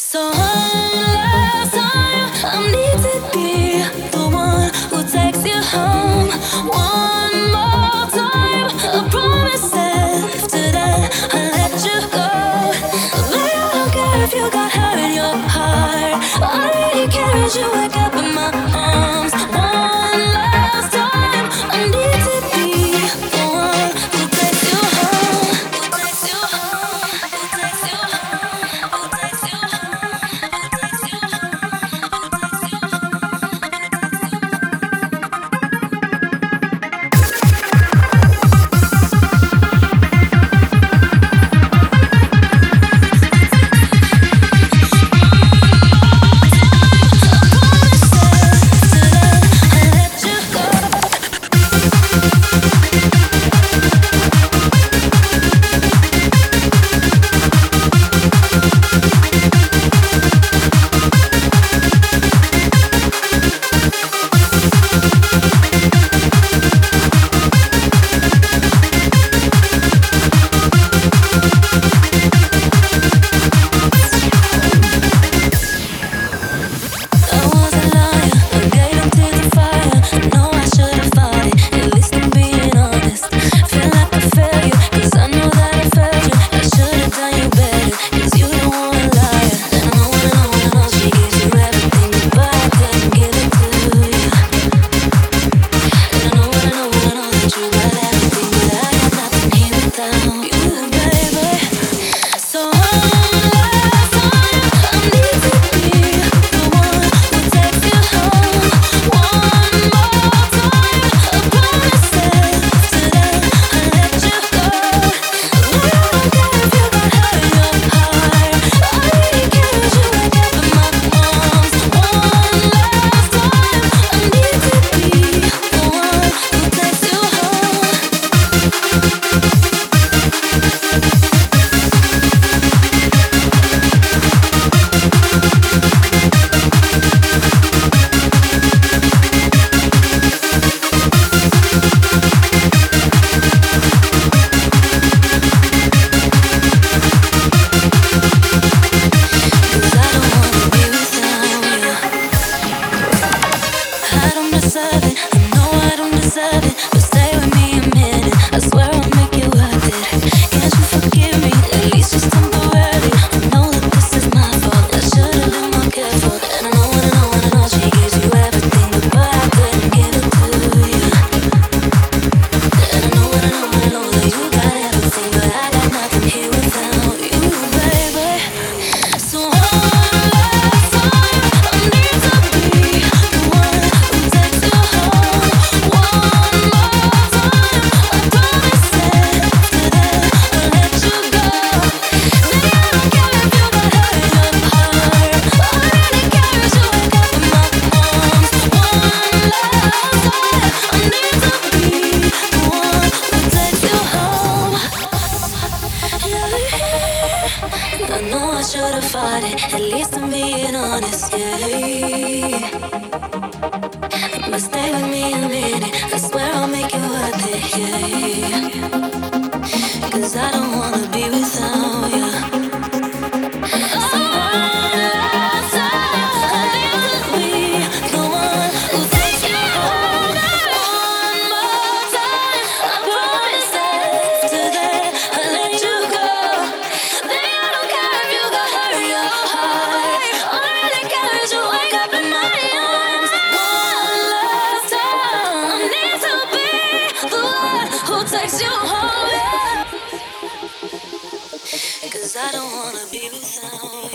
So one last time, I need to be the one who takes you home. One more time, I promise after that I'll let you go. But I don't care if you got hurt in your heart. All I really care is you wake up in my arms. One last time, I need to be the one who takes you home. Who takes you home? Who takes you home? Who takes you home? I know I should've fought it, at least I'm being honest, yeah. But stay with me a minute, I swear I'll make you worth it, yeah. 'Cause I don't wanna be without you. Takes you home, yeah. 'Cause I don't wanna be without you.